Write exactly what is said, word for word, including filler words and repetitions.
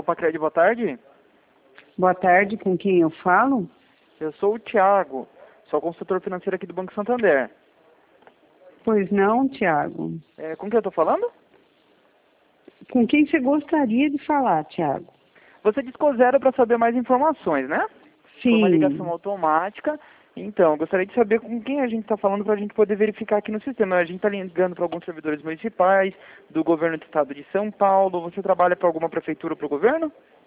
Pacred, boa tarde. Boa tarde, com quem eu falo? Eu sou o Thiago, sou consultor financeiro aqui do Banco Santander. Pois não, Tiago. É, com quem eu estou falando? Com quem você gostaria de falar, Tiago? Você discou zero para saber mais informações, né? Foi uma ligação Sim. automática. Então, eu gostaria de saber com quem a gente está falando para a gente poder verificar aqui no sistema. A gente está ligando para alguns servidores municipais, do governo do estado de São Paulo. Você trabalha para alguma prefeitura ou para o governo?